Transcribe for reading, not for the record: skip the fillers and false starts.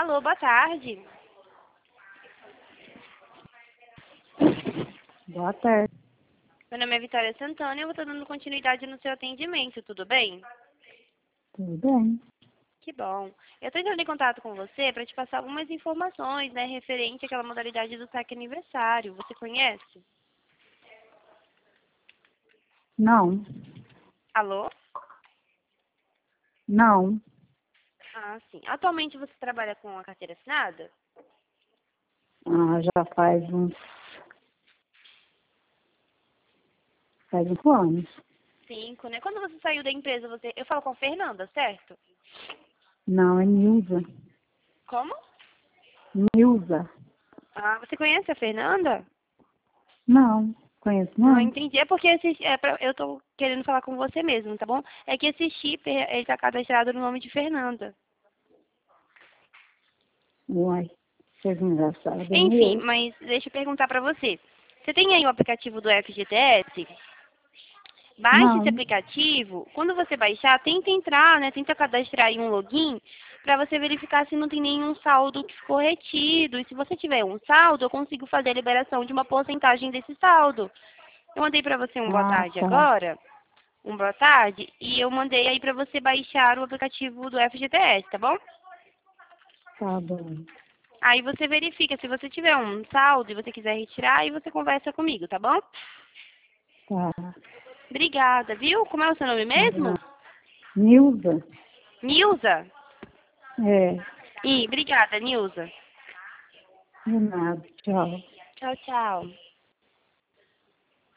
Alô, boa tarde. Boa tarde. Meu nome é Vitória Santana e eu vou estar dando continuidade no seu atendimento, tudo bem? Tudo bem? Que bom. Eu estou entrando em contato com você para te passar algumas informações, né, referente àquela modalidade do saque aniversário. Você conhece? Não. Alô? Não. Ah, sim. Atualmente você trabalha com a carteira assinada? Já faz 5 anos. 5, né? Quando você saiu da empresa, eu falo com a Fernanda, certo? Não, é Nilza. Como? Nilza. Ah, você conhece a Fernanda? Não, conheço Não não. entendi. É porque eu tô querendo falar com você mesmo, tá bom? É que esse chip, ele tá cadastrado no nome de Fernanda. Uai, vocês engraçados, nem Enfim, eu. mas deixa eu perguntar pra você. Você tem aí o aplicativo do FGTS? Baixe esse Não. aplicativo. Quando você baixar, tenta entrar, né? Tenta cadastrar aí um login para você verificar se não tem nenhum saldo que ficou retido. E se você tiver um saldo, eu consigo fazer a liberação de uma porcentagem desse saldo. Eu mandei para você um boa tarde Tá. agora, um boa tarde, e eu mandei aí para você baixar o aplicativo do FGTS, tá bom? Tá bom. Aí você verifica, se você tiver um saldo e você quiser retirar, aí você conversa comigo, tá bom? Tá. Obrigada, viu? Como é o seu nome mesmo? Nilza? Nilza? É, Obrigada, Nilza. de nada. Tchau. Tchau, tchau.